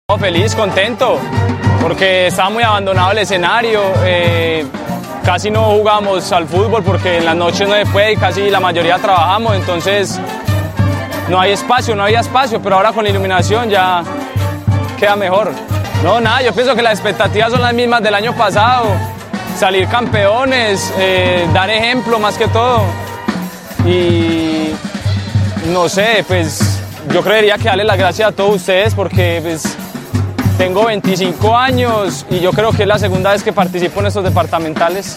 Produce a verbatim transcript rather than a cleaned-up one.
No, feliz, contento, porque estaba muy abandonado el escenario, eh, casi no jugamos al fútbol porque en las noches no se puede y casi la mayoría trabajamos, entonces no hay espacio, no había espacio, pero ahora con la iluminación ya queda mejor. No, nada, yo pienso que las expectativas son las mismas del año pasado, salir campeones, eh, dar ejemplo más que todo y no sé, pues yo creería que darle las gracias a todos ustedes porque pues tengo veinticinco años y yo creo que es la segunda vez que participo en estos departamentales.